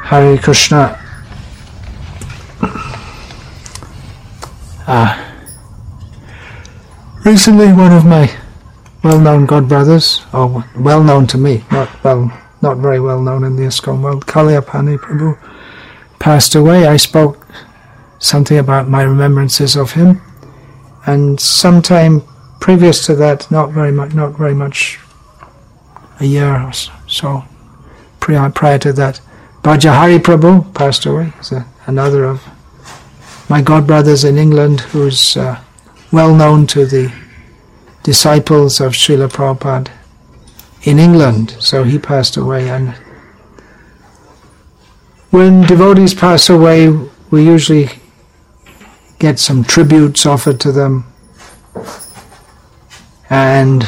Hare Krishna. Recently, one of my well-known godbrothers, or well-known to me, not very well-known in the ISKCON world, Kalyapani Prabhu, passed away. I spoke something about my remembrances of him, and sometime previous to that, not very much, a year or so prior to that, Bhajahari Prabhu passed away. He's another of my godbrothers in England, who's well known to the disciples of Srila Prabhupada in England. So he passed away, and when devotees pass away, we usually get some tributes offered to them, and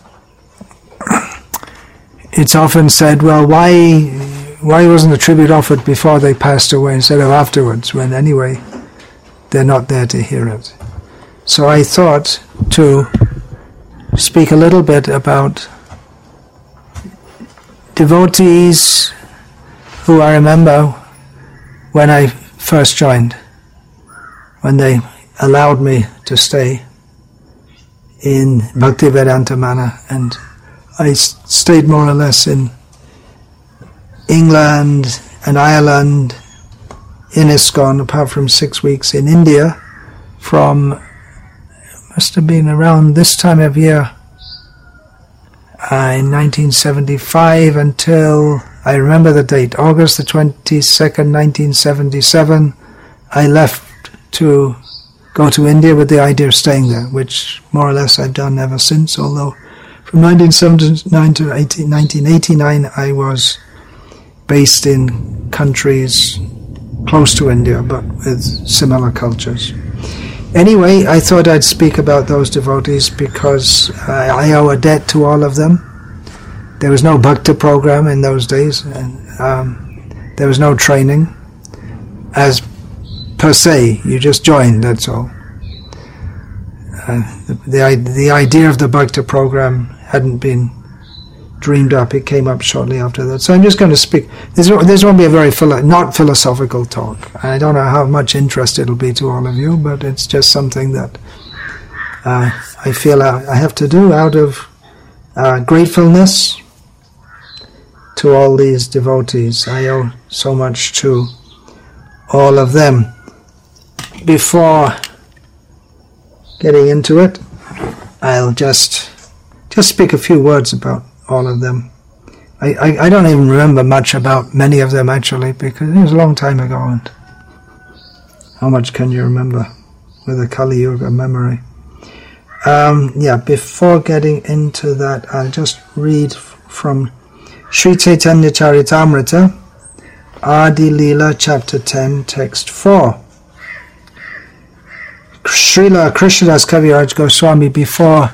it's often said, well, why wasn't the tribute offered before they passed away instead of afterwards, when anyway they're not there to hear it? So I thought to speak a little bit about devotees who I remember when I first joined, when they allowed me to stay in Bhaktivedanta Mana, and I stayed more or less in England and Ireland in ISKCON, apart from 6 weeks in India, from must have been around this time of year in 1975 until, I remember the date, August the 22nd, 1977, I left to go to India with the idea of staying there, which more or less I've done ever since, although from 1979 to 1989 I was based in countries close to India, but with similar cultures. Anyway, I thought I'd speak about those devotees because I owe a debt to all of them. There was no bhakti program in those days, and there was no training as per se. You just joined, that's all. The idea of the bhakti program hadn't been dreamed up. It came up shortly after that. So I'm just going to speak. This won't be a very not philosophical talk. I don't know how much interest it'll be to all of you, but it's just something that I feel I have to do out of gratefulness to all these devotees. I owe so much to all of them. Before getting into it, I'll just speak a few words about all of them. I don't even remember much about many of them actually, because it was a long time ago, and how much can you remember with a Kali Yuga memory? Before getting into that, I'll just read from Sri Chaitanya Charitamrita, Adi Leela, chapter 10, text 4. Srila Krishnadas Kaviraj Goswami, before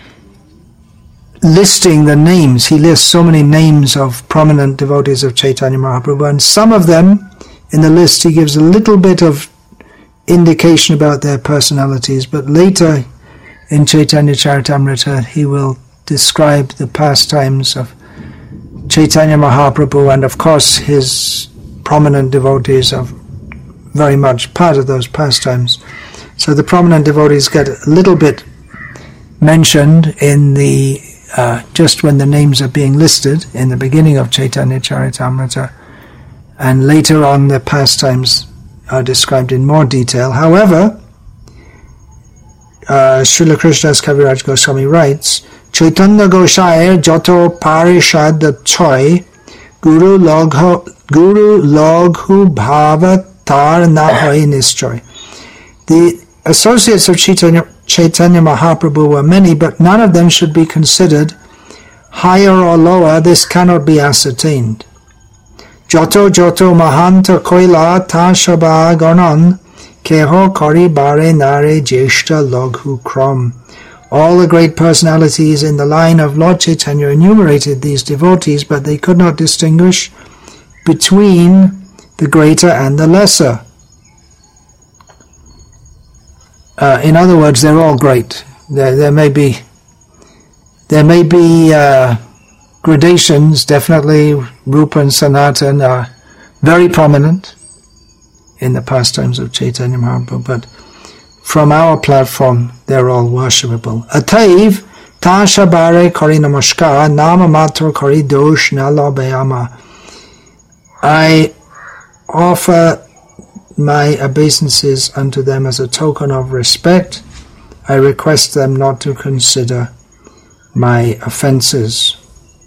listing the names, he lists so many names of prominent devotees of Chaitanya Mahaprabhu, and some of them in the list he gives a little bit of indication about their personalities, but later in Chaitanya Charitamrita he will describe the pastimes of Chaitanya Mahaprabhu, and of course his prominent devotees are very much part of those pastimes. So the prominent devotees get a little bit mentioned in the just when the names are being listed in the beginning of Chaitanya Charitamrita, and later on the pastimes are described in more detail. However, Srila Krishnadas Kaviraj Goswami writes, Chaitanya Goshair Joto Parishad Choi Guru Loghu Bhava Tar Nahoi Nischoy. The associates of Chaitanya Mahaprabhu were many, but none of them should be considered higher or lower. This cannot be ascertained. Joto Mahanta Koila Ta Shaba Ganon Keho Kori Bare Nare Jeshta Loghu Krom. All the great personalities in the line of Lord Chaitanya enumerated these devotees, but they could not distinguish between the greater and the lesser. In other words, they're all great. There may be gradations. Definitely, Rupa and Sanatan are very prominent in the pastimes of Chaitanya Mahaprabhu, but from our platform, they're all worshipable. Ataiv, ta shabare kari namaskar, nama matra kari dosh na labhayama. I offer my obeisances unto them as a token of respect. I request them not to consider my offenses.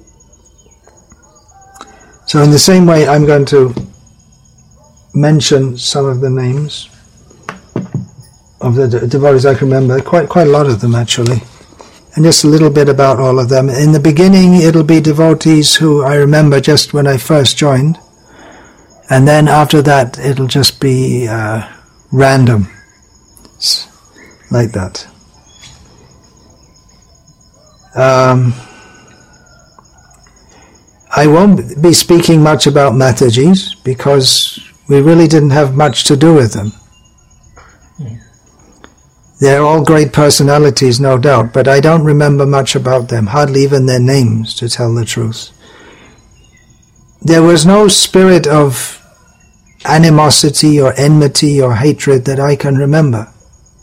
So in the same way, I'm going to mention some of the names of the devotees I can remember, quite a lot of them actually, and just a little bit about all of them. In the beginning, it'll be devotees who I remember just when I first joined, and then after that, it'll just be random, like that. I won't be speaking much about Matajis because we really didn't have much to do with them. They're all great personalities, no doubt, but I don't remember much about them, hardly even their names, to tell the truth. There was no spirit of animosity or enmity or hatred that I can remember.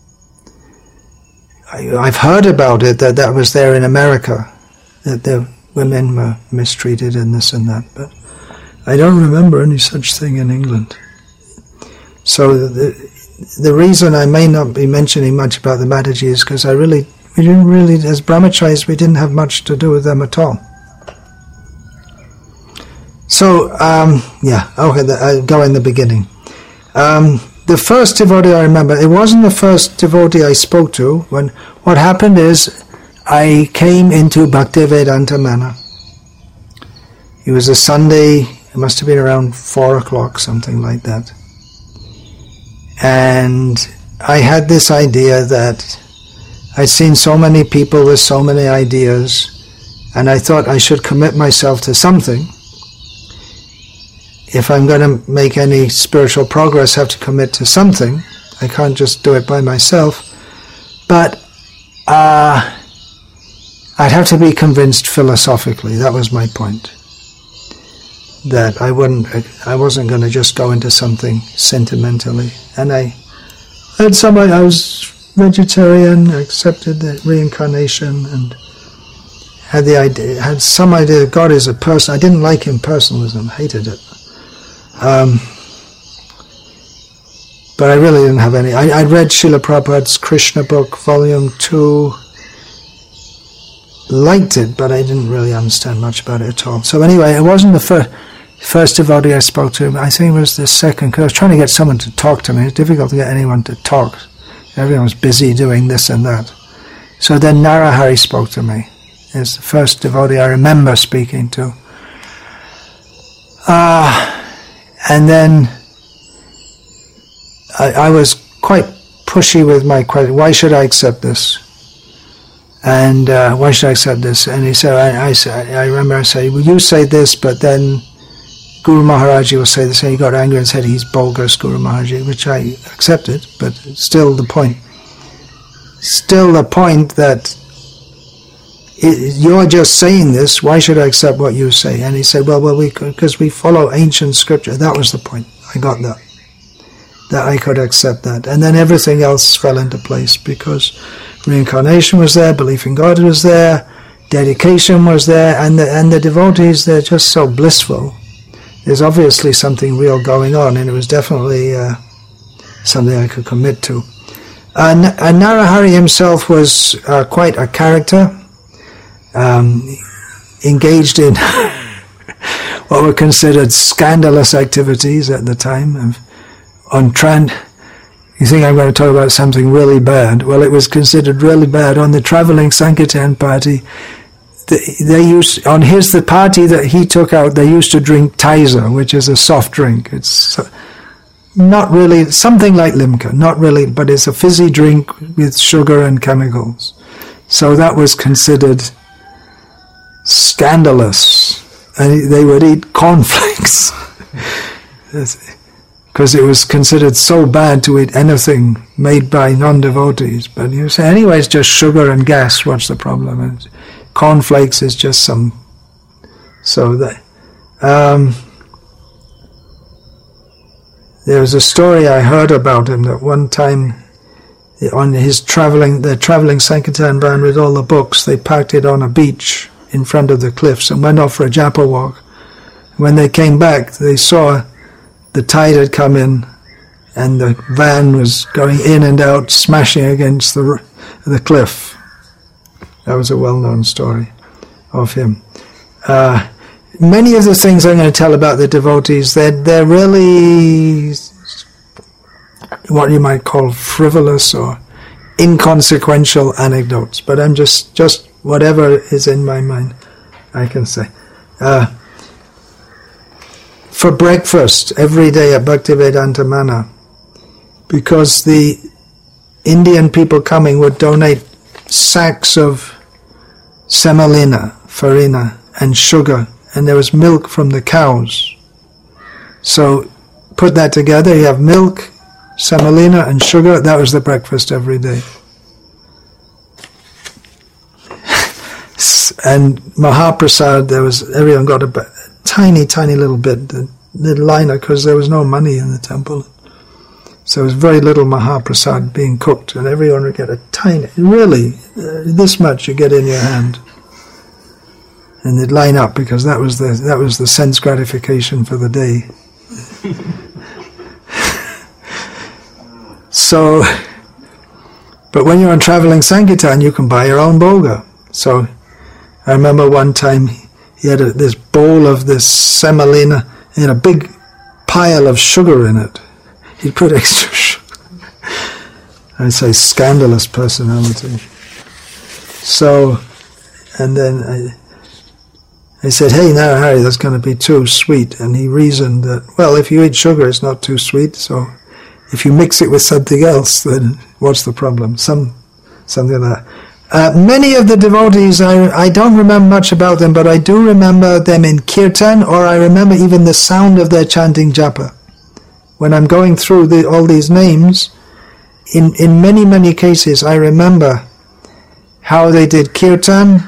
I've heard about it, that was there in America, that the women were mistreated and this and that, but I don't remember any such thing in England. So the reason I may not be mentioning much about the Mataji is because we didn't really, as brahmacharis, we didn't have much to do with them at all. So, I'll go in the beginning. The first devotee I remember, it wasn't the first devotee I spoke to. What happened is, I came into Bhaktivedanta Manor. It was a Sunday, it must have been around 4 o'clock, something like that. And I had this idea that I'd seen so many people with so many ideas, and I thought I should commit myself to something. If I'm going to make any spiritual progress, I have to commit to something. I can't just do it by myself. But I'd have to be convinced philosophically. That was my point. That I wasn't going to just go into something sentimentally. And I was vegetarian, accepted the reincarnation, and had some idea that God is a person. I didn't like impersonalism, hated it. But I really didn't have any. I read Srila Prabhupada's Krishna book, volume 2, liked it, but I didn't really understand much about it at all. So anyway, it wasn't the first devotee I spoke to. I think it was the second, because I was trying to get someone to talk to me. It's difficult to get anyone to talk. Everyone was busy doing this and that. So then Narahari spoke to me. It's the first devotee I remember speaking to. And then I was quite pushy with my question. Why should I accept this? And why should I accept this? And he said, I remember I said, well, you say this, but then Guru Maharaji will say the same. He got angry and said he's bogus, Guru Maharaji, which I accepted, but still the point. Still the point that you're just saying this, why should I accept what you say? And he said, well, because we follow ancient scripture. That was the point. I got that. That I could accept that. And then everything else fell into place because reincarnation was there, belief in God was there, dedication was there, and the devotees, they're just so blissful. There's obviously something real going on, and it was definitely something I could commit to. And Narahari himself was quite a character. Engaged in what were considered scandalous activities at the time. You think I'm going to talk about something really bad? Well, it was considered really bad on the traveling Sankirtan party. They used the party that he took out. They used to drink Tizer, which is a soft drink. It's not really something like Limca, not really, but it's a fizzy drink with sugar and chemicals. So that was considered scandalous, and they would eat cornflakes because it was considered so bad to eat anything made by non-devotees. But you say, anyway, it's just sugar and gas, what's the problem? And cornflakes is just some... So that... There was a story I heard about him that one time on his traveling Sankirtan van with all the books, they parked it on a beach in front of the cliffs and went off for a japa walk. When they came back, they saw the tide had come in and the van was going in and out, smashing against the cliff. That was a well-known story of him. Many of the things I'm going to tell about the devotees, they're really what you might call frivolous or inconsequential anecdotes, but I'm just whatever is in my mind, I can say. For breakfast every day at Bhaktivedanta Mana, because the Indian people coming would donate sacks of semolina, farina, and sugar, and there was milk from the cows. So put that together, you have milk, semolina, and sugar. That was the breakfast every day. And Mahaprasad, everyone got a tiny little bit, the little liner, because there was no money in the temple. So there was very little Mahaprasad being cooked, and everyone would get a tiny, really, this much you get in your hand. And they'd line up, because that was the sense gratification for the day. So, but when you're on traveling Sankirtan, you can buy your own bhoga. So, I remember one time he had this bowl of this semolina, he had a big pile of sugar in it. He'd put extra sugar. I'd say scandalous personality. So, and then I said, hey, now Harry, that's going to be too sweet. And he reasoned that, well, if you eat sugar, it's not too sweet, so if you mix it with something else, then what's the problem? Something like that. Many of the devotees, I don't remember much about them, but I do remember them in kirtan, or I remember even the sound of their chanting japa. When I'm going through all these names, in many cases, I remember how they did kirtan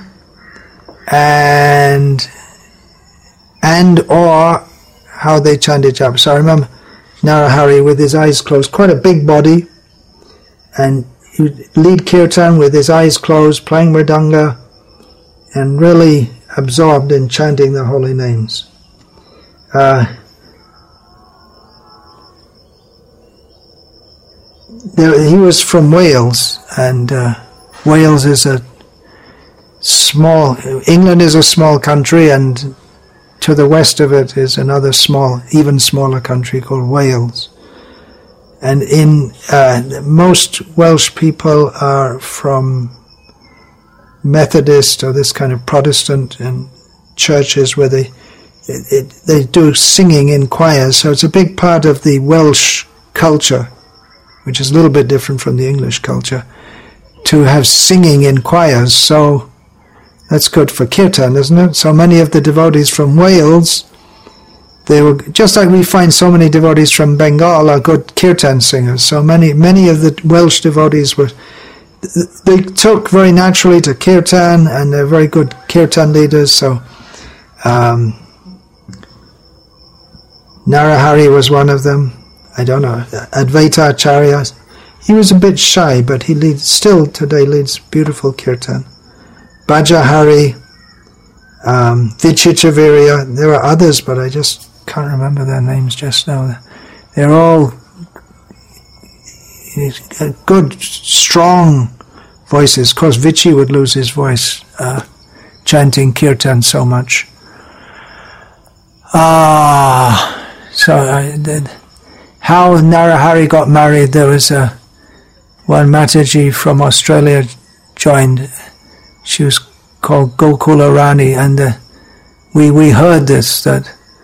and or how they chanted japa. So I remember Narahari with his eyes closed, quite a big body, and he would lead kirtan with his eyes closed, playing mridanga, and really absorbed in chanting the holy names. He was from Wales, and Wales is England is a small country, and to the west of it is another even smaller country called Wales. And most Welsh people are from Methodist or this kind of Protestant and churches where they do singing in choirs. So it's a big part of the Welsh culture, which is a little bit different from the English culture, to have singing in choirs. So that's good for kirtan, isn't it? So many of the devotees from Wales, they were, just like we find so many devotees from Bengal are good kirtan singers. So many of the Welsh devotees they took very naturally to kirtan, and they're very good kirtan leaders. So Narahari was one of them. I don't know, Advaita Acharya. He was a bit shy, but he still today leads beautiful kirtan. Bhajahari, Vichitravirya, there are others, but I just can't remember their names just now. They're all good, strong voices. Of course, Vichi would lose his voice chanting kirtan so much. How Narahari got married, there was one Mataji from Australia joined. She was called Gokula Rani, and we heard this, that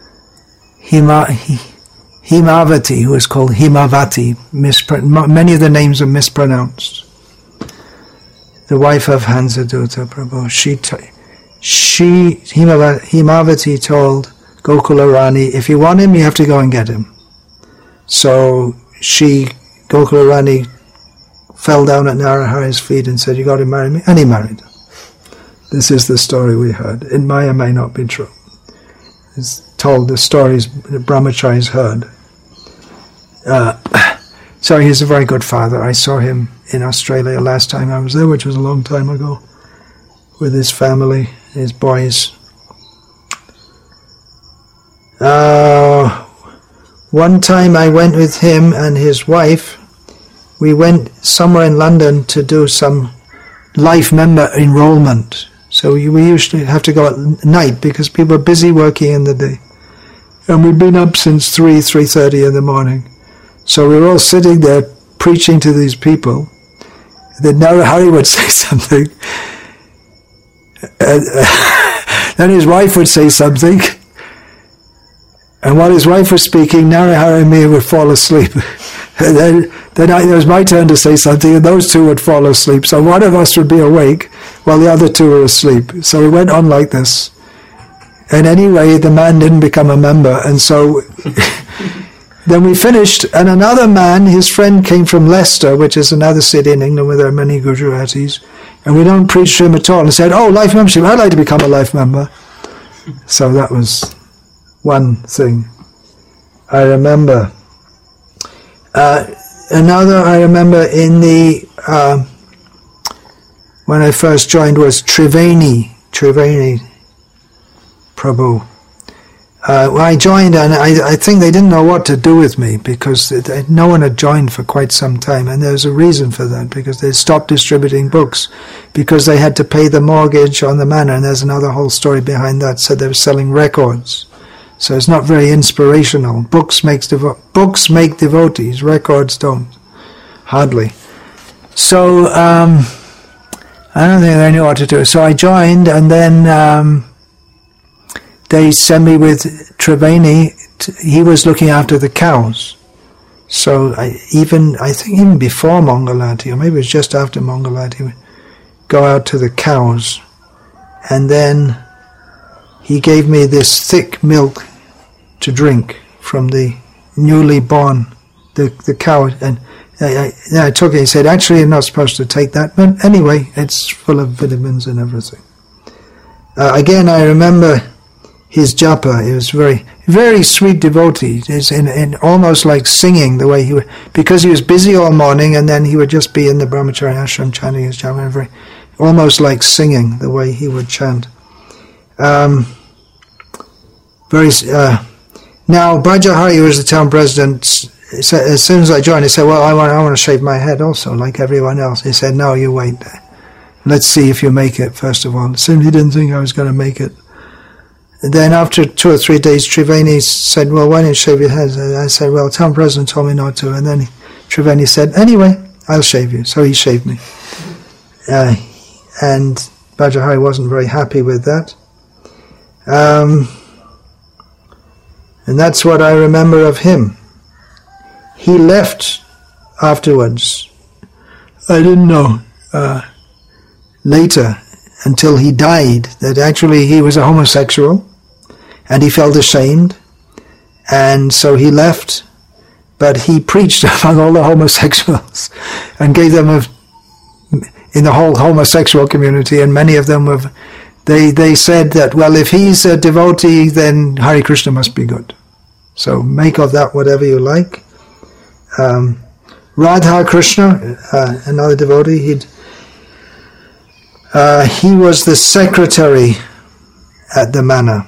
Himavati, who is called Himavati, many of the names are mispronounced. The wife of Hansadutta Prabhu, Himavati told Gokula Rani, if you want him, you have to go and get him. So Gokula Rani, fell down at Narahari's feet and said, you got to marry me? And he married her. This is the story we heard. It may or may not be true. It's told, the stories the brahmacharis heard. So he's a very good father. I saw him in Australia last time I was there, which was a long time ago, with his family, his boys. One time I went with him and his wife. We went somewhere in London to do some life member enrollment. So we usually have to go at night because people are busy working in the day. And we've been up since 3:30 in the morning. So we were all sitting there preaching to these people. Then Narahari would say something. Then his wife would say something. And while his wife was speaking, Narahari and me would fall asleep. And then it was my turn to say something, and those two would fall asleep. So one of us would be awake while the other two were asleep. So it went on like this. And anyway, the man didn't become a member. And so then we finished, and another man, his friend came from Leicester, which is another city in England where there are many Gujaratis. And we don't preach to him at all. And said, "Oh, life membership, I'd like to become a life member." So that was one thing I remember. Another I remember in the when I first joined was Triveni Prabhu. I joined, and I think they didn't know what to do with me because no one had joined for quite some time, and there's a reason for that, because they stopped distributing books because they had to pay the mortgage on the manor, and there's another whole story behind that. So they were selling records. So it's not very inspirational. Books make devotees, records don't. Hardly. So I don't think they knew what to do. So I joined, and then they sent me with Triveni. He was looking after the cows. So I think even before Mangalati, or maybe it was just after Mangalati, we go out to the cows, and then he gave me this thick milk to drink from the newly born, the cow. And I took it. He said, "Actually, you're not supposed to take that." But anyway, it's full of vitamins and everything. Again, I remember his japa. He was very, very sweet devotee. It's in almost like singing the way he would, because he was busy all morning, and then he would just be in the brahmacharya ashram chanting his japa, very, almost like singing the way he would chant. Now Bajahari, who was the town president, as soon as I joined, he said, "Well, I want to shave my head also, like everyone else." He said, "No, you wait. Let's see if you make it, first of all." Soon he didn't think I was going to make it. And then after 2 or 3 days, Triveni said, "Well, why don't you shave your head?" I said, "Well, town president told me not to." And then Triveni said, "Anyway, I'll shave you." So he shaved me. And Bajahari wasn't very happy with that. And that's what I remember of him. He left afterwards. I didn't know later, until he died, that actually he was a homosexual, and he felt ashamed, and so he left, but he preached among all the homosexuals, and gave them in the whole homosexual community, and many of them were, they said that, well, if he's a devotee, then Hare Krishna must be good. So make of that whatever you like. Radha Krishna, another devotee, he was the secretary at the manor.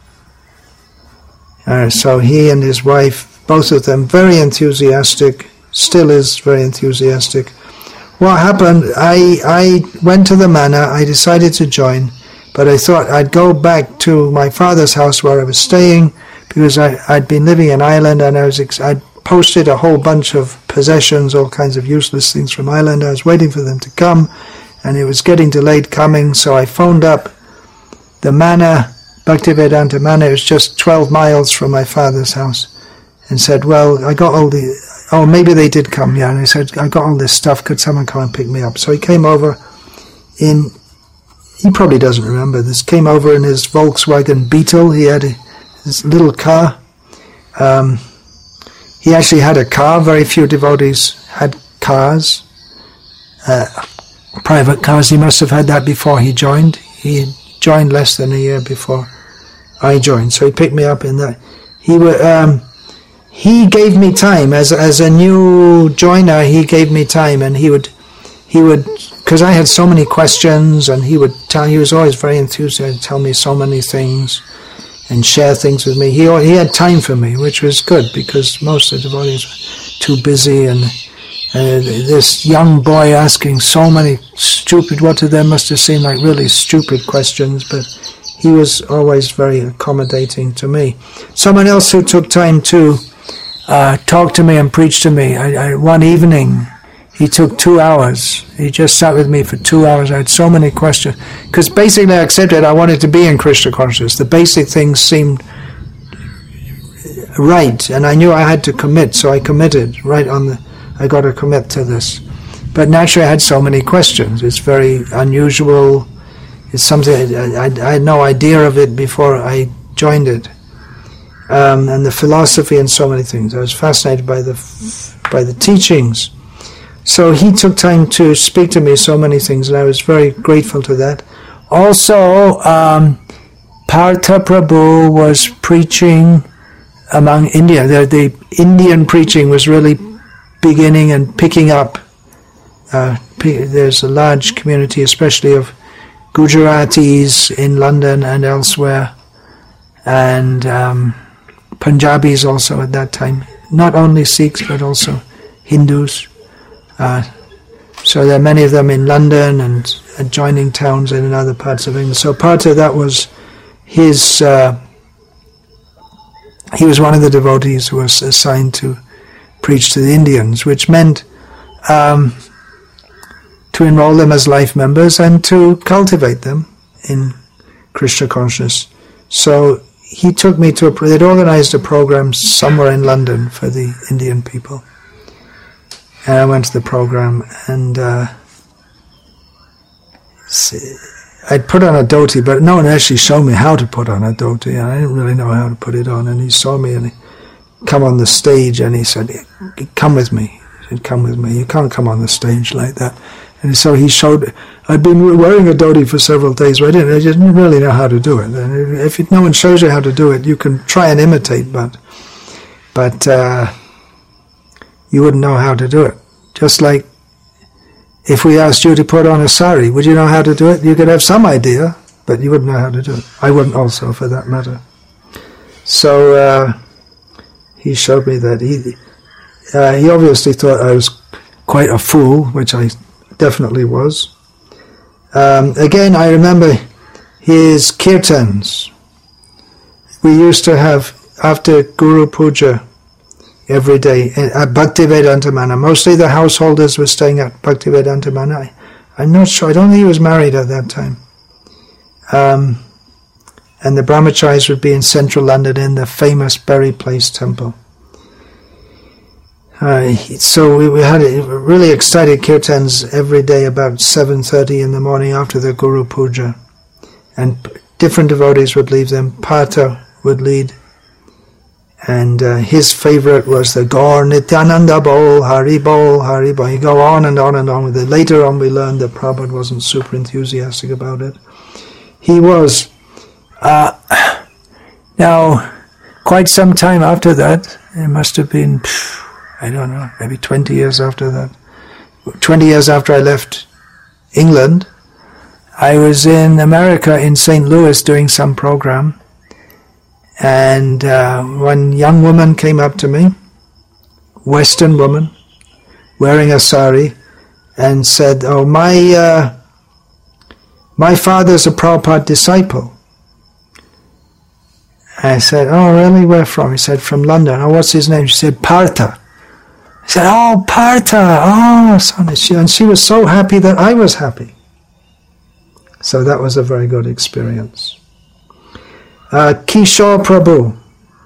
So he and his wife, both of them, very enthusiastic, still is very enthusiastic. What happened, I went to the manor, I decided to join, but I thought I'd go back to my father's house where I was staying, because I'd been living in Ireland, and I'd posted a whole bunch of possessions, all kinds of useless things from Ireland. I was waiting for them to come, and it was getting delayed coming, so I phoned up the manor, Bhaktivedanta Manor. It was just 12 miles from my father's house, and said, "Well, I got all maybe they did come, yeah." And I said, "I got all this stuff, could someone come and pick me up?" So he came over he probably doesn't remember this, came over in his Volkswagen Beetle. He had his little car. He actually had a car. Very few devotees had cars, private cars. He must have had that before he joined. He had joined less than a year before I joined, so he picked me up in that. he gave me time as a new joiner. He gave me time, and he would, because I had so many questions, and he was always very enthusiastic, tell me so many things, and share things with me. He had time for me, which was good, because most of the devotees were too busy, and this young boy asking so many stupid, what to them must have seemed like really stupid questions, but he was always very accommodating to me. Someone else who took time to talk to me and preach to me, one evening, he took 2 hours. He just sat with me for 2 hours. I had so many questions. Because basically I accepted I wanted to be in Krishna consciousness. The basic things seemed right, and I knew I had to commit, so I committed I got to commit to this. But naturally I had so many questions. It's very unusual. It's something, I had no idea of it before I joined it. And the philosophy and so many things. I was fascinated by the teachings. So he took time to speak to me so many things, and I was very grateful to that. Also, Partha Prabhu was preaching among India. The Indian preaching was really beginning and picking up. There's a large community, especially of Gujaratis in London and elsewhere, and Punjabis also at that time. Not only Sikhs, but also Hindus. So there are many of them in London and adjoining towns and in other parts of England. So part of that was his. He was one of the devotees who was assigned to preach to the Indians, which meant to enroll them as life members and to cultivate them in Krishna consciousness. So he took me to they'd organized a program somewhere in London for the Indian people. And I went to the program, and I'd put on a dhoti, but no one actually showed me how to put on a dhoti, and I didn't really know how to put it on. And he saw me, and he come on the stage, and he said, "Come with me." He said, "Come with me. You can't come on the stage like that." And so he showed. I'd been wearing a dhoti for several days, but I didn't really know how to do it. And if no one shows you how to do it, you can try and imitate, but you wouldn't know how to do it. Just like if we asked you to put on a sari, would you know how to do it? You could have some idea, but you wouldn't know how to do it. I wouldn't also, for that matter. So he showed me that. He obviously thought I was quite a fool, which I definitely was. Again, I remember his kirtans. We used to have, after Guru Puja, every day at Bhaktivedanta Mana. Mostly the householders were staying at Bhaktivedanta Mana. I'm not sure. I don't think he was married at that time. And the brahmacharis would be in central London in the famous Berry Place temple. So we had really excited kirtans every day about 7:30 in the morning after the Guru Puja. And different devotees would lead them. Partha would lead. And his favorite was the Gaur Nityananda Bol, Hari Bol, Hari Bol. He'd go on and on and on with it. Later on we learned that Prabhupada wasn't super enthusiastic about it. He was. Now, quite some time after that, it must have been, I don't know, maybe 20 years after that. 20 years after I left England, I was in America, in St. Louis, doing some program. And one young woman came up to me, Western woman, wearing a sari, and said, "Oh, my father's a Prabhupada disciple." I said, "Oh, really? Where from?" He said, "From London." "Oh, what's his name?" She said, "Partha." I said, "Oh, Partha, oh, son." And she was so happy that I was happy. So that was a very good experience. Kishore Prabhu,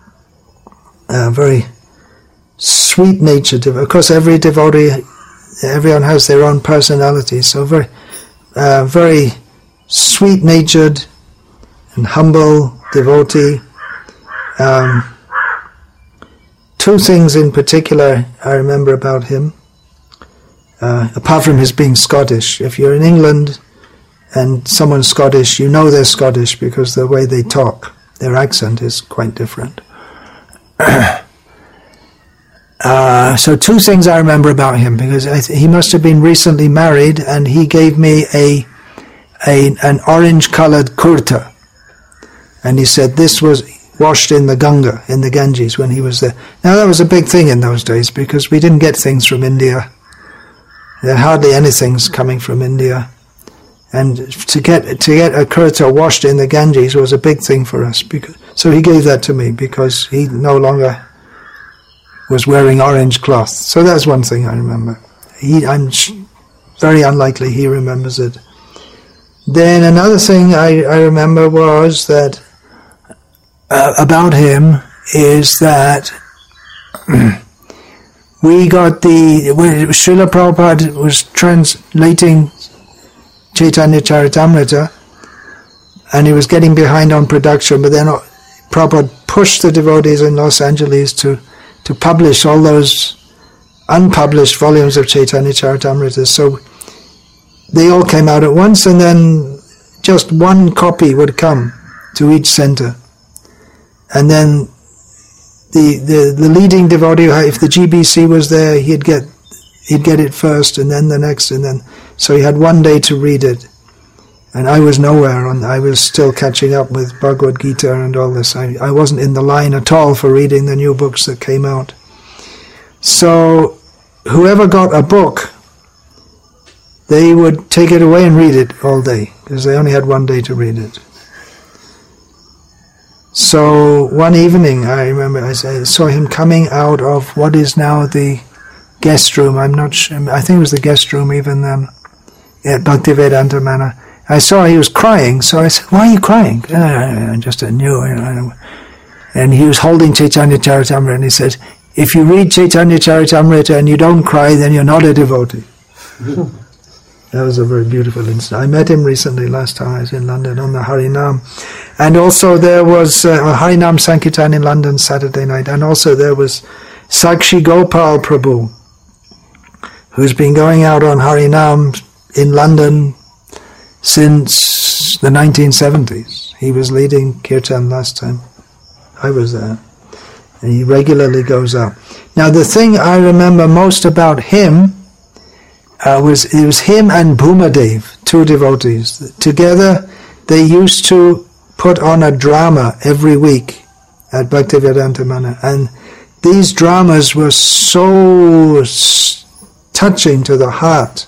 very sweet-natured. Of course, every devotee, everyone has their own personality. So very sweet-natured and humble devotee. Two things in particular I remember about him, apart from his being Scottish. If you're in England and someone's Scottish, you know they're Scottish because the way they talk, their accent is quite different. So two things I remember about him, because he must have been recently married, and he gave me an orange-colored kurta, and he said this was washed in the Ganga, in the Ganges, when he was there. Now that was a big thing in those days, because we didn't get things from India. There hardly anything's coming from India, and to get a kurta washed in the Ganges was a big thing for us. So he gave that to me because he no longer was wearing orange cloth. So that's one thing I remember. I'm very unlikely he remembers it. Then another thing I remember was that about him is that Srila Prabhupada was translating Chaitanya Charitamrita, and he was getting behind on production, but then Prabhupada pushed the devotees in Los Angeles to publish all those unpublished volumes of Chaitanya Charitamrita. So they all came out at once, and then just one copy would come to each center. And then the leading devotee, if the GBC was there, he'd get it first, and then the next, and then so he had one day to read it. And I was nowhere, and I was still catching up with Bhagavad Gita and all this. I wasn't in the line at all for reading the new books that came out. So whoever got a book, they would take it away and read it all day, because they only had one day to read it. So one evening, I remember I saw him coming out of what is now the guest room. I'm not sure, I think it was the guest room even then, at Bhaktivedanta Manor. I saw he was crying, so I said, "Why are you crying?" I just knew. And he was holding Chaitanya Charitamrita, and he said, "If you read Chaitanya Charitamrita and you don't cry, then you're not a devotee." That was a very beautiful incident. I met him recently, last time I was in London, on the Harinam. And also there was Harinam Sankirtan in London Saturday night, and also there was Sakshi Gopal Prabhu, who's been going out on Harinam in London since the 1970s. He was leading Kirtan last time I was there, and he regularly goes out. Now the thing I remember most about him was him and Bhumadev, two devotees. Together they used to put on a drama every week at Bhaktivedanta Manor, and these dramas were so touching to the heart.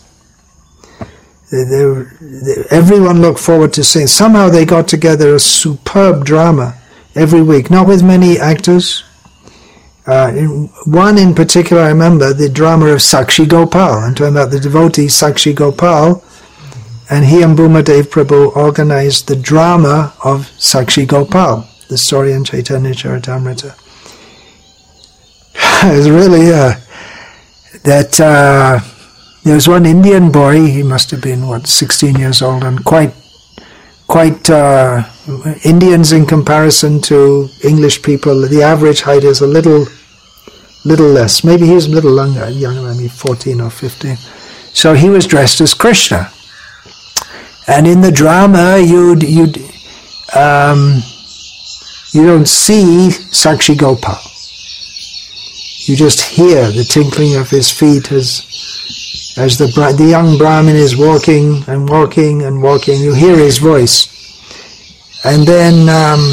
Everyone looked forward to seeing. Somehow they got together a superb drama every week, not with many actors. One in particular I remember, the drama of Sakshi Gopal. I'm talking about the devotee Sakshi Gopal, and he and Bhumadev Prabhu organized the drama of Sakshi Gopal, the story in Chaitanya Charitamrita. It was really that there was one Indian boy, he must have been 16 years old, and quite Indians in comparison to English people, the average height is a little less. Maybe he was a little younger, maybe 14 or 15. So he was dressed as Krishna, and in the drama you don't see Sakshi Gopal. You just hear the tinkling of his feet as the young Brahmin is walking and walking and walking. You hear his voice. And then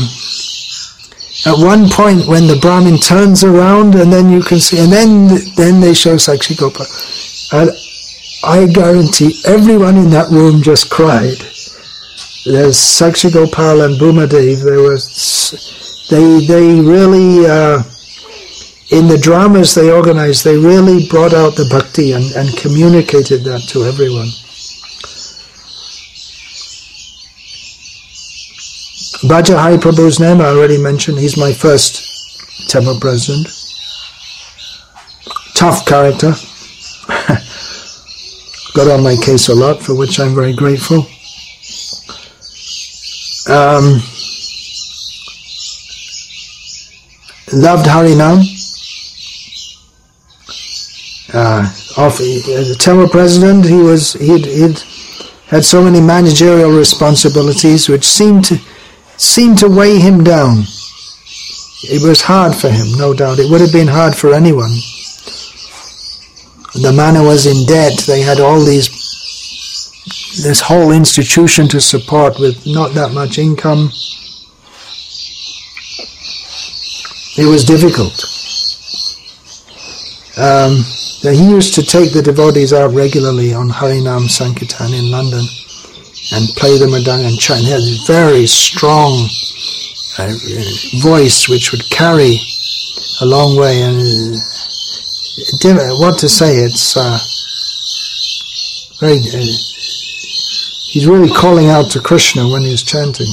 at one point when the Brahmin turns around, and then you can see, and then they show Sakshi Gopal. And I guarantee everyone in that room just cried. There's Sakshi Gopal and Bhumadev. They really, in the dramas they organized, they really brought out the bhakti and communicated that to everyone. Bajahari Prabhu's name I already mentioned. He's my first temple president. Tough character. Got on my case a lot, for which I'm very grateful. Loved Harinam. As a temple president, he'd had so many managerial responsibilities which seemed to weigh him down. It was hard for him, no doubt. It would have been hard for anyone the manor was in debt. They had all this whole institution to support with not that much income. It was difficult. He used to take the devotees out regularly on Harinam Sankirtan in London and play the mridanga and chant. He had a very strong voice which would carry a long way. And what to say? It's very. He's really calling out to Krishna when he's chanting.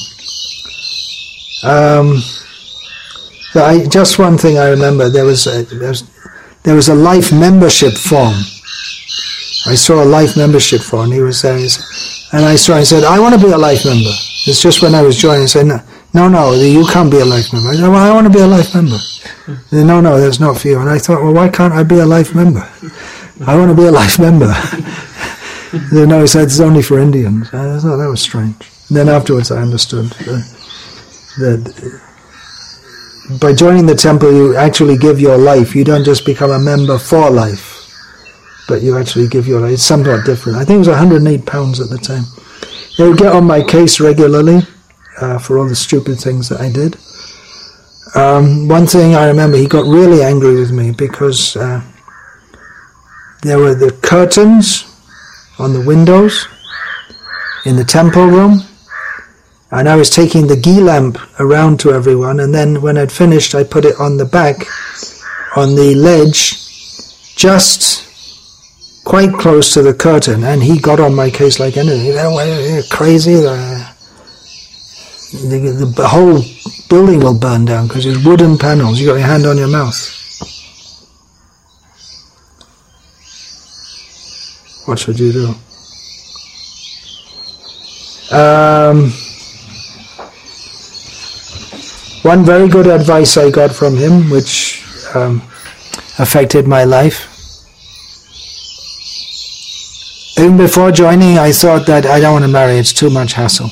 Just one thing I remember, there was a life membership form. I saw a life membership form. He was there, and I said, I want to be a life member. It's just when I was joining, he said, no, you can't be a life member. I said, well, I want to be a life member. He said, no, that's not for you. And I thought, well, why can't I be a life member? I want to be a life member. No, he said, it's only for Indians. I thought that was strange. And then afterwards I understood that by joining the temple you actually give your life. You don't just become a member for life, but you actually give your life. It's somewhat different. I think it was £108 at the time. They would get on my case regularly for all the stupid things that I did. One thing I remember, he got really angry with me because there were the curtains on the windows in the temple room, and I was taking the ghee lamp around to everyone, and then when I'd finished I put it on the back, on the ledge, just quite close to the curtain, and he got on my case like anything. You're crazy, the whole building will burn down because it's wooden panels, you got your hand on your mouth. What should you do? One very good advice I got from him, which affected my life. Even before joining, I thought that I don't want to marry, it's too much hassle.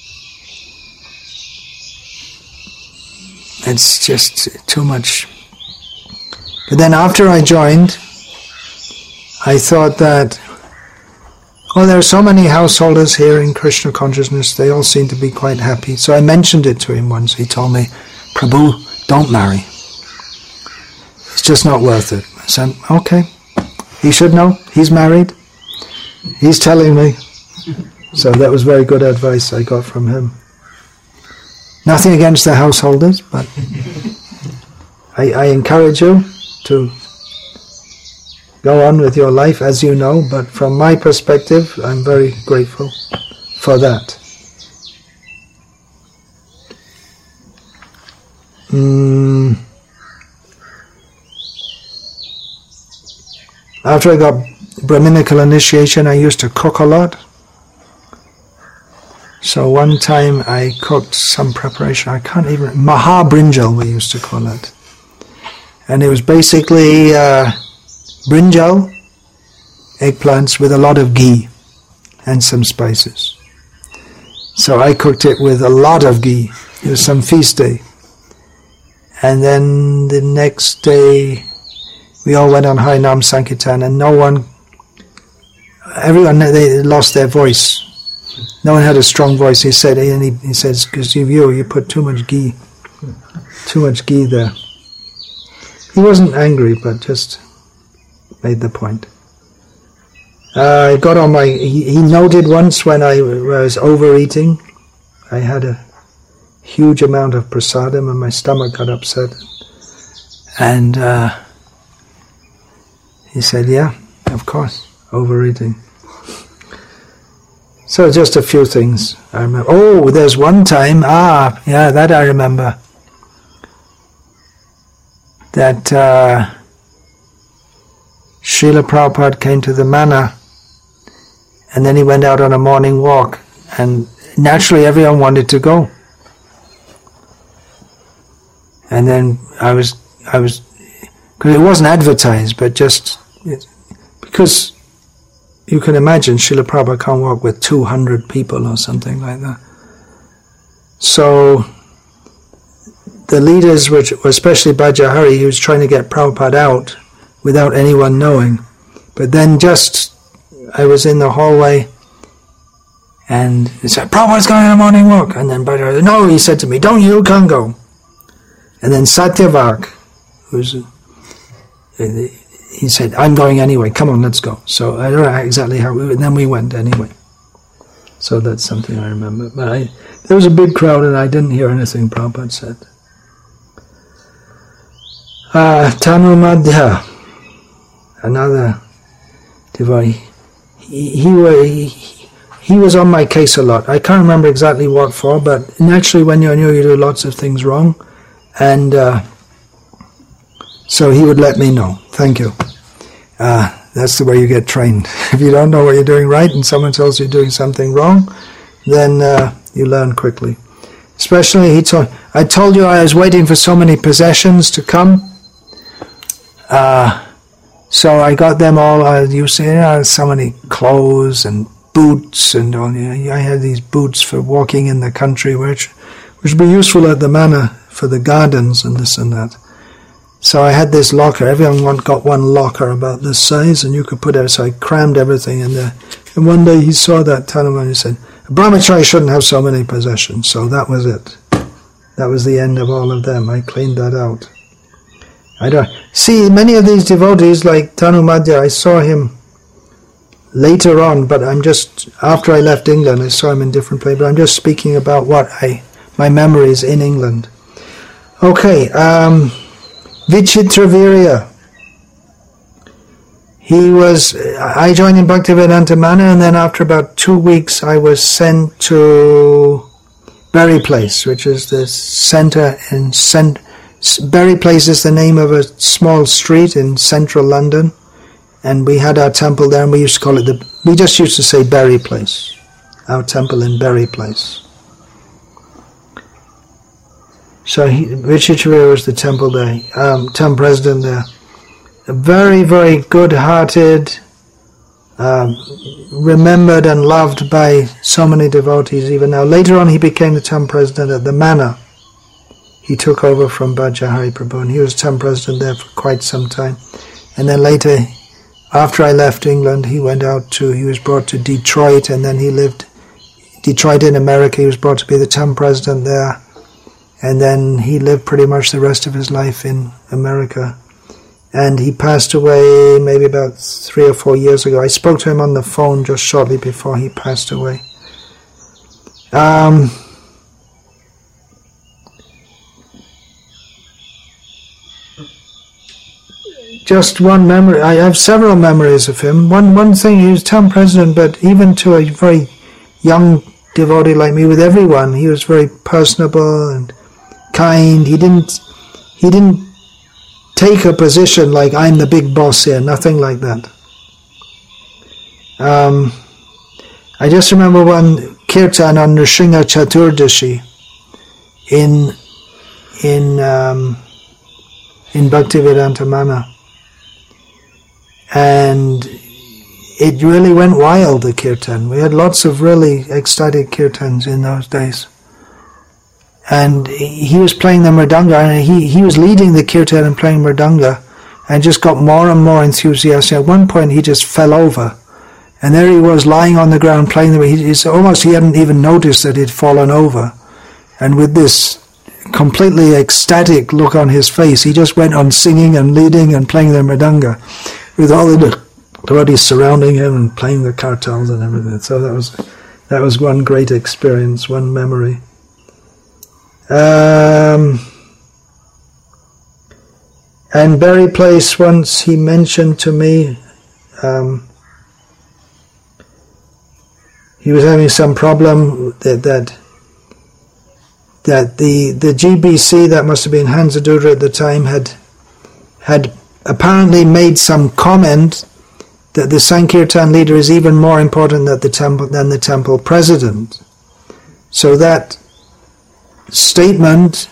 It's just too much. But then after I joined, I thought that, there are so many householders here in Krishna consciousness, they all seem to be quite happy. So I mentioned it to him once. He told me, Prabhu, don't marry. It's just not worth it. I said, okay. He should know. He's married. He's telling me. So that was very good advice I got from him. Nothing against the householders, but I encourage you to go on with your life as you know, but from my perspective, I'm very grateful for that. After I got Brahminical initiation, I used to cook a lot. So one time I cooked some preparation, I can't even, Maha Brinjal we used to call it. And it was basically brinjal, eggplants with a lot of ghee and some spices. So I cooked it with a lot of ghee. It was some feast day. And then the next day we all went on Harinam Sankirtan, and everyone, they lost their voice. No one had a strong voice. He said, because you put too much ghee there. He wasn't angry, but just made the point. I got on he noted once when I was overeating, I had a huge amount of prasadam and my stomach got upset. And he said, yeah, of course, overeating. So just a few things I remember. There's one time, that I remember, that Srila Prabhupada came to the manor, and then he went out on a morning walk, and naturally everyone wanted to go. And then I was, because it wasn't advertised, but just because you can imagine Srila Prabhupada can't walk with 200 people or something like that. So the leaders, especially Bhajahari, he was trying to get Prabhupada out without anyone knowing. But then I was in the hallway, and he said, Prabhupada's going on a morning walk. And then Bhadrapada, no, he said to me, don't you, can't go. And then Satyavak, he said, I'm going anyway, come on, let's go. So I don't know exactly how, and then we went anyway. So that's something I remember. But there was a big crowd and I didn't hear anything Prabhupada said. Tanu Madhya, another devotee, he was on my case a lot. I can't remember exactly what for, but naturally when you're new you do lots of things wrong. And so he would let me know. Thank you. That's the way you get trained. If you don't know what you're doing right and someone tells you you're doing something wrong, then you learn quickly. Especially, I told you I was waiting for so many possessions to come. So I got them all. You see, so many clothes and boots and all. I had these boots for walking in the country, which would be useful at the manor for the gardens and this and that. So I had this locker. Everyone got one locker about this size, and you could put it. So I crammed everything in there. And one day he saw that Tanuma and he said, "A brahmachari shouldn't have so many possessions." So that was it. That was the end of all of them. I cleaned that out. I don't see many of these devotees like Tanu Madhya. I saw him later on, but I'm just after I left England. I saw him in different places. But I'm just speaking about my memories in England. Okay. Vichitravirya. I joined in Bhaktivedanta Mana, and then after about 2 weeks I was sent to Berry Place, which is the centre in Berry Place is the name of a small street in central London, and we had our temple there, and we used to call it we just used to say Berry Place, our temple in Berry Place. So Vichitravirya was the temple there, temple president there. A very, very good-hearted, remembered and loved by so many devotees even now. Later on he became the temple president at the manor. He took over from Bhajahari Prabhu, and he was temple president there for quite some time. And then later, after I left England, he was brought to Detroit, and then he lived Detroit in America. He was brought to be the temple president there. And then he lived pretty much the rest of his life in America. And he passed away maybe about 3 or 4 years ago. I spoke to him on the phone just shortly before he passed away. Just one memory. I have several memories of him. One thing, he was town president, but even to a very young devotee like me, with everyone, he was very personable and kind. He didn't take a position like I'm the big boss here, nothing like that. I just remember one kirtan on Nrsimha Chaturdashi in Bhaktivedanta Mana, and it really went wild, the kirtan. We had lots of really ecstatic kirtans in those days. And he was playing the mridanga, and he was leading the kirtan and playing mridanga, and just got more and more enthusiastic. At one point he just fell over, and there he was lying on the ground playing he hadn't even noticed that he'd fallen over. And with this completely ecstatic look on his face, he just went on singing and leading and playing the mridanga, with all the devotees surrounding him and playing the kartals and everything. So that was one great experience, one memory. And Berry Place, once he mentioned to me, he was having some problem that the GBC, that must have been Hansadudra at the time, had apparently made some comment that the Sankirtan leader is even more important than the temple president. So that statement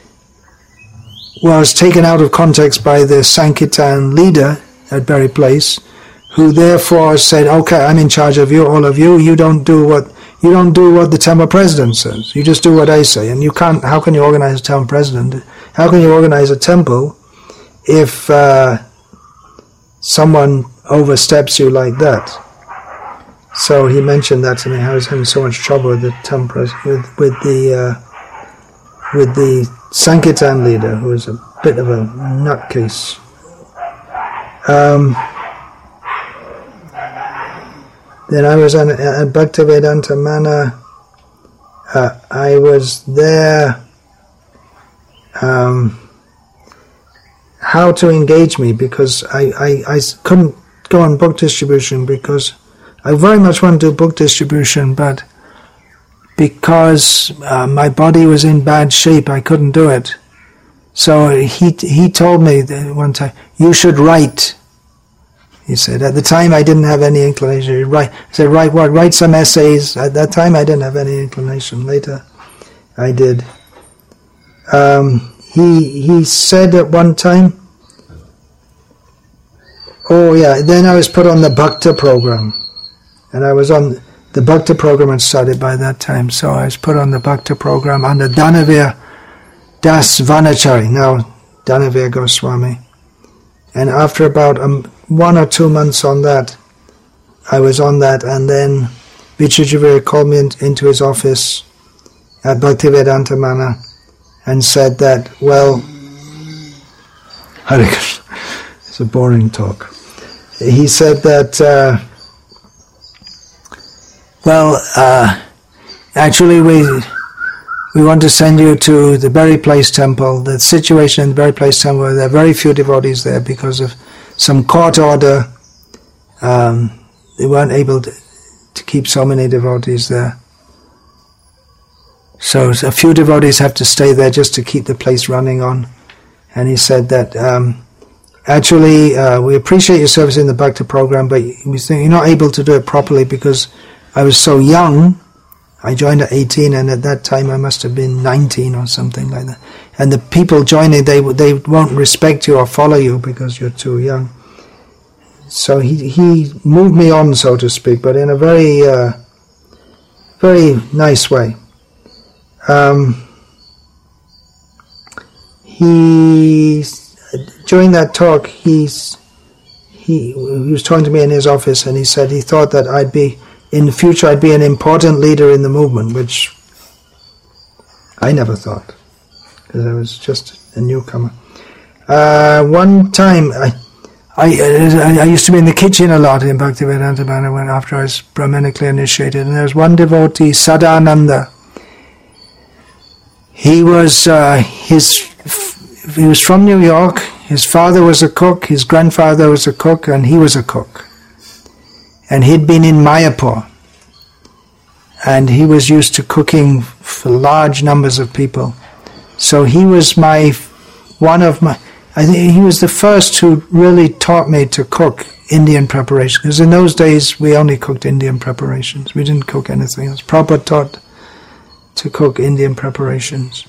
was taken out of context by the Sankirtan leader at Berry Place, who therefore said, "Okay, I'm in charge of you, all of you. You don't do what the temple president says. You just do what I say." And you can't. How can you organize a temple president? How can you organize a temple if someone oversteps you like that. So he mentioned that to me. I was having so much trouble with the Tempras, with the Sankirtan leader, who was a bit of a nutcase. Then I was at Bhaktivedanta Mana. I was there. How to engage me, because I couldn't go on book distribution because I very much wanted to do book distribution, but because my body was in bad shape, I couldn't do it. So he told me one time, you should write. He said, at the time I didn't have any inclination to write. I said, write what? Write some essays. At that time I didn't have any inclination. Later I did. He said at one time, then I was put on the Bhakta program. And I was on the Bhakta program and started by that time. So I was put on the Bhakta program under Dhanavir Das Vanachari, now Dhanavir Goswami. And after about 1 or 2 months on that, I was on that, and then Vichijivir called me into his office at Bhaktivedanta Mana and said that, well, Hare Krishna, it's a boring talk. He said that, actually we want to send you to the Berry Place Temple. The situation in the Berry Place Temple, there are very few devotees there because of some court order. They weren't able to keep so many devotees there. So a few devotees have to stay there just to keep the place running on. And he said that, actually, we appreciate your service in the Bhakti program, but we think you're not able to do it properly because I was so young. I joined at 18, and at that time I must have been 19 or something like that. And the people joining, they won't respect you or follow you because you're too young. So he moved me on, so to speak, but in a very, very nice way. During that talk, he was talking to me in his office, and he said he thought that in the future I'd be an important leader in the movement, which I never thought, because I was just a newcomer. One time, I used to be in the kitchen a lot in Bhaktivedanta Mana after I was Brahmanically initiated, and there was one devotee, Sadananda. He was from New York. His father was a cook, his grandfather was a cook, and he was a cook. And he'd been in Mayapur. And he was used to cooking for large numbers of people. So he was I think he was the first who really taught me to cook Indian preparation. Because in those days, we only cooked Indian preparations. We didn't cook anything else. Prabhupada taught to cook Indian preparations.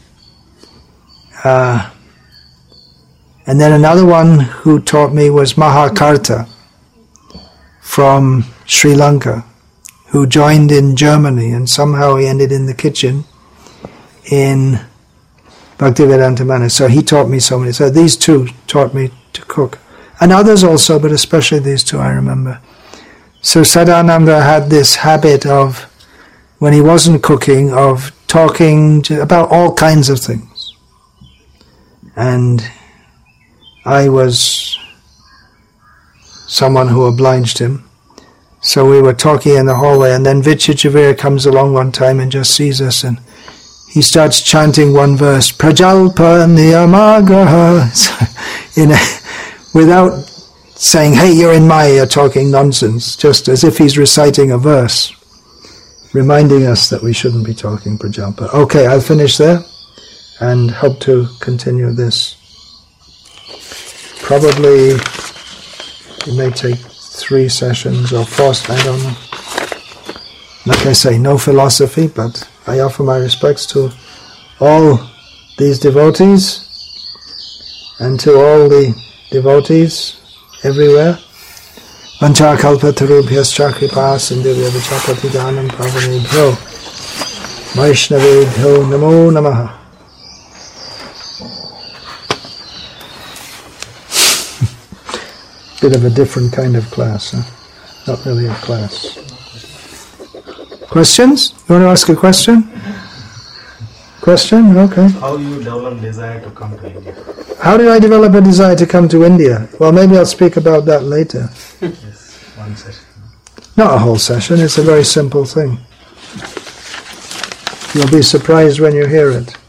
And then another one who taught me was Mahakarta from Sri Lanka, who joined in Germany, and somehow he ended in the kitchen in Bhaktivedanta Mana. So he taught me so many. So these two taught me to cook. And others also, but especially these two I remember. So Sadananda had this habit of, when he wasn't cooking, of talking about all kinds of things. And I was someone who obliged him. So we were talking in the hallway, and then Vichijivir comes along one time and just sees us, and he starts chanting one verse, Prajalpa Niyamagraha, without saying, hey, you're in Maya, you're talking nonsense, just as if he's reciting a verse, reminding us that we shouldn't be talking Prajalpa. Okay, I'll finish there, and hope to continue this. Probably it may take 3 sessions or 4, I don't know. Like I say, no philosophy, but I offer my respects to all these devotees and to all the devotees everywhere. Vancha kalpatarubhyascha kripa sindhuvya vichapatidanam pavanebhyo Vaishnavebhyo namo namaha. bit of a different kind of class. Huh? Not really a class. Questions? You want to ask a question? Question? Okay. How you develop desire to come to India? How did I develop a desire to come to India? Well, maybe I'll speak about that later. Yes, one session. Not a whole session, it's a very simple thing. You'll be surprised when you hear it.